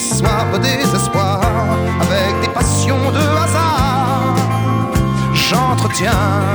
soif de désespoir, avec des passions de hasard, j'entretiens